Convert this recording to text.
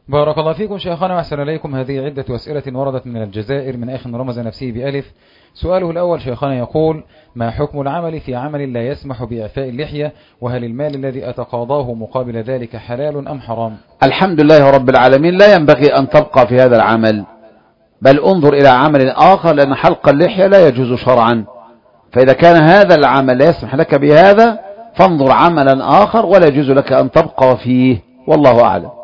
بارك الله فيكم شيخنا وأحسن إليكم. هذه عدة أسئلة وردت من الجزائر من أخ رمز نفسه بألف. سؤاله الأول شيخنا يقول: ما حكم العمل في عمل لا يسمح بإعفاء اللحية؟ وهل المال الذي أتقاضاه مقابل ذلك حلال أم حرام؟ الحمد لله رب العالمين، لا ينبغي أن تبقى في هذا العمل، بل انظر إلى عمل آخر، لأن حلق اللحية لا يجوز شرعا. فإذا كان هذا العمل لا يسمح لك بهذا فانظر عملا آخر، ولا يجوز لك أن تبقى فيه، والله أعلم.